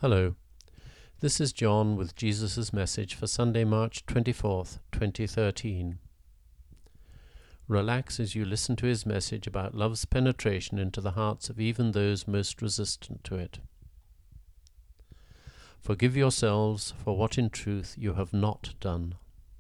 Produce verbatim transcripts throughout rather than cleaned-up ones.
Hello, this is John with Jesus' message for Sunday, March twenty-fourth, twenty thirteen. Relax as you listen to his message about love's penetration into the hearts of even those most resistant to it. Forgive yourselves for what in truth you have not done.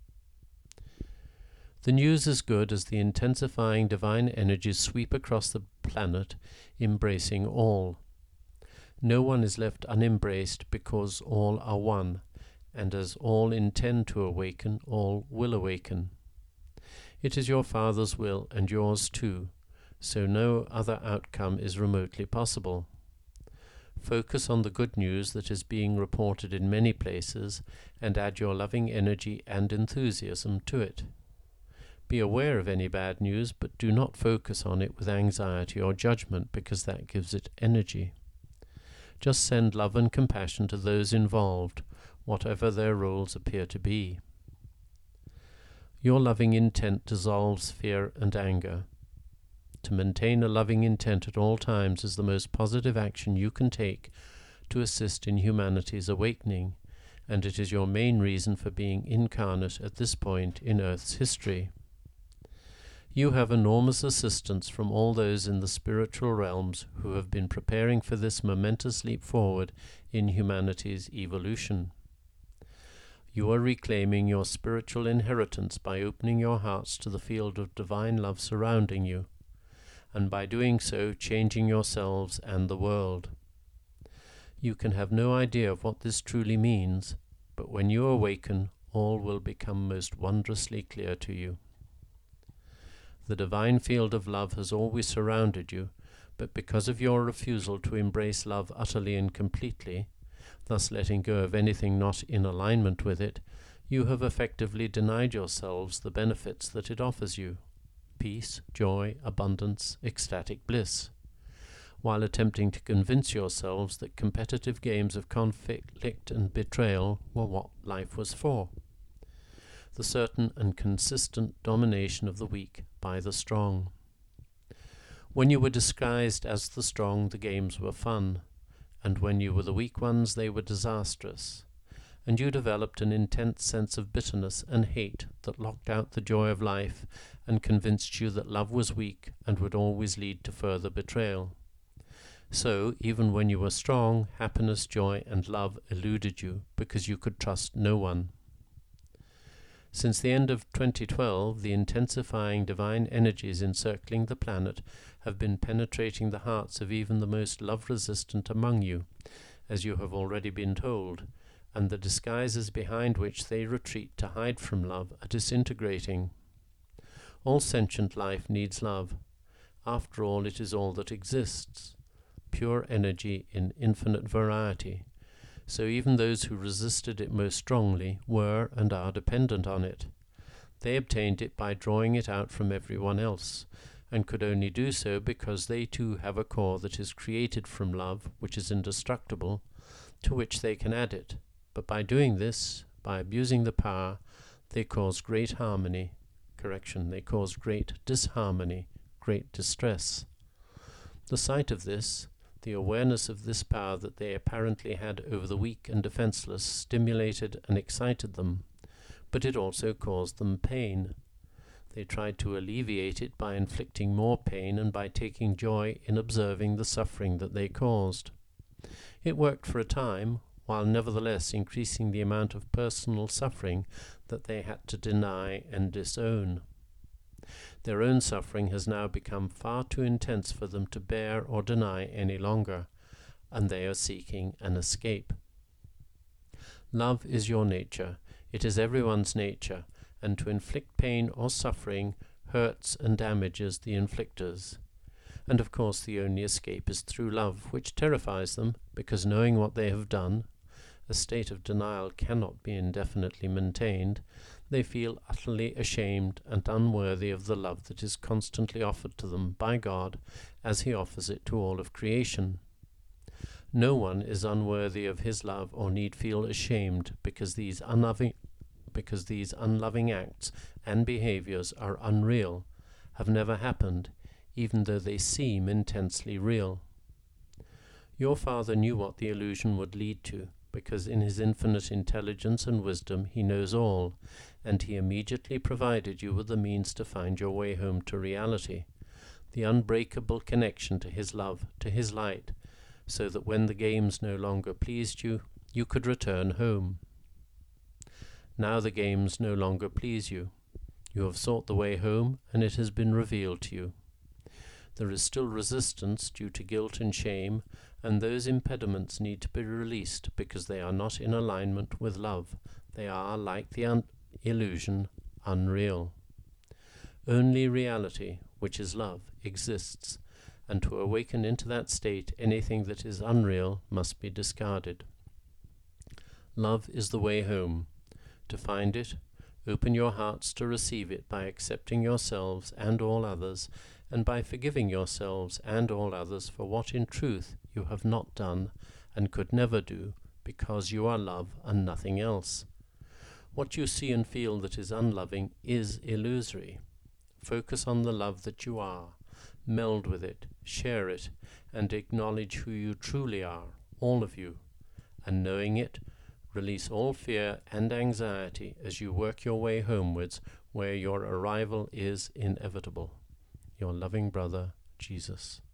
The news is good as the intensifying divine energies sweep across the planet, embracing all. No one is left unembraced because all are one, and as all intend to awaken, all will awaken. It is your Father's will and yours too, so no other outcome is remotely possible. Focus on the good news that is being reported in many places and add your loving energy and enthusiasm to it. Be aware of any bad news, but do not focus on it with anxiety or judgment because that gives it energy. Just send love and compassion to those involved, whatever their roles appear to be. Your loving intent dissolves fear and anger. To maintain a loving intent at all times is the most positive action you can take to assist in humanity's awakening, and it is your main reason for being incarnate at this point in Earth's history. You have enormous assistance from all those in the spiritual realms who have been preparing for this momentous leap forward in humanity's evolution. You are reclaiming your spiritual inheritance by opening your hearts to the field of divine love surrounding you, and by doing so changing yourselves and the world. You can have no idea of what this truly means, but when you awaken, all will become most wondrously clear to you. The divine field of love has always surrounded you, but because of your refusal to embrace love utterly and completely, thus letting go of anything not in alignment with it, you have effectively denied yourselves the benefits that it offers you: peace, joy, abundance, ecstatic bliss, while attempting to convince yourselves that competitive games of conflict and betrayal were what life was for. The certain and consistent domination of the weak by the strong. When you were disguised as the strong, the games were fun, and when you were the weak ones, they were disastrous, and you developed an intense sense of bitterness and hate that locked out the joy of life and convinced you that love was weak and would always lead to further betrayal. So, even when you were strong, happiness, joy, and love eluded you because you could trust no one. Since the end of twenty twelve, the intensifying divine energies encircling the planet have been penetrating the hearts of even the most love-resistant among you, as you have already been told, and the disguises behind which they retreat to hide from love are disintegrating. All sentient life needs love. After all, it is all that exists, pure energy in infinite variety. So even those who resisted it most strongly were and are dependent on it. They obtained it by drawing it out from everyone else, and could only do so because they too have a core that is created from love, which is indestructible, to which they can add it. But by doing this, by abusing the power, they cause great harmony, correction, they cause great disharmony, great distress. The sight of this, the awareness of this power that they apparently had over the weak and defenseless, stimulated and excited them, but it also caused them pain. They tried to alleviate it by inflicting more pain and by taking joy in observing the suffering that they caused. It worked for a time, while nevertheless increasing the amount of personal suffering that they had to deny and disown. Their own suffering has now become far too intense for them to bear or deny any longer, and they are seeking an escape. Love is your nature. It is everyone's nature, and to inflict pain or suffering hurts and damages the inflictors. And of course the only escape is through love, which terrifies them, because knowing what they have done, a state of denial cannot be indefinitely maintained, they feel utterly ashamed and unworthy of the love that is constantly offered to them by God as He offers it to all of creation. No one is unworthy of His love or need feel ashamed because these unloving, because these unloving acts and behaviors are unreal, have never happened, even though they seem intensely real. Your Father knew what the illusion would lead to, because in his infinite intelligence and wisdom he knows all, and he immediately provided you with the means to find your way home to reality, the unbreakable connection to his love, to his light, so that when the games no longer pleased you, you could return home. Now the games no longer please you. You have sought the way home, and it has been revealed to you. There is still resistance due to guilt and shame, and those impediments need to be released because they are not in alignment with love. They are, like the un- illusion, unreal. Only reality, which is love, exists, and to awaken into that state, anything that is unreal must be discarded. Love is the way home. To find it, open your hearts to receive it by accepting yourselves and all others, and by forgiving yourselves and all others for what in truth you have not done and could never do, because you are love and nothing else. What you see and feel that is unloving is illusory. Focus on the love that you are, meld with it, share it, and acknowledge who you truly are, all of you, and knowing it, release all fear and anxiety as you work your way homewards, where your arrival is inevitable. Your loving brother, Jesus.